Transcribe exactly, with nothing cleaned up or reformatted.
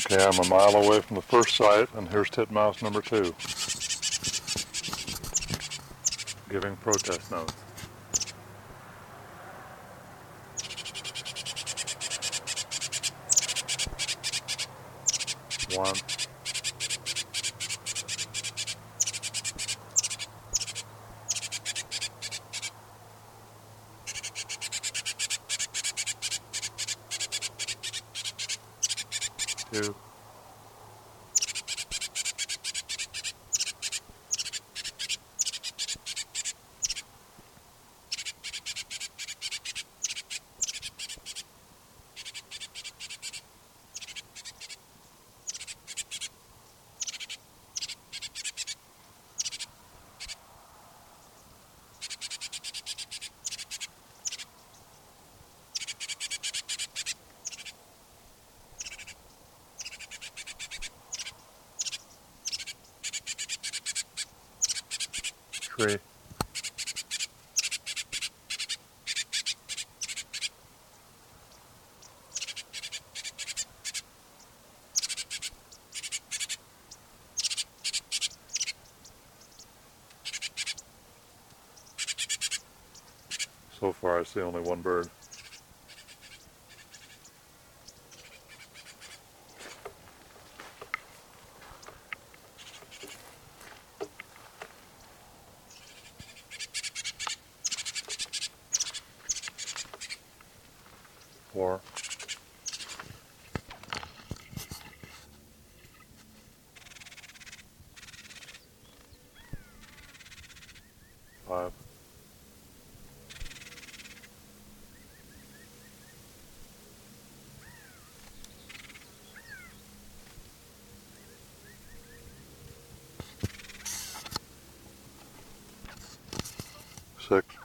Okay, I'm a mile away from the first site, and here's titmouse number two, giving protest notes. One, two, three, so far I see only one bird. Four, five, six,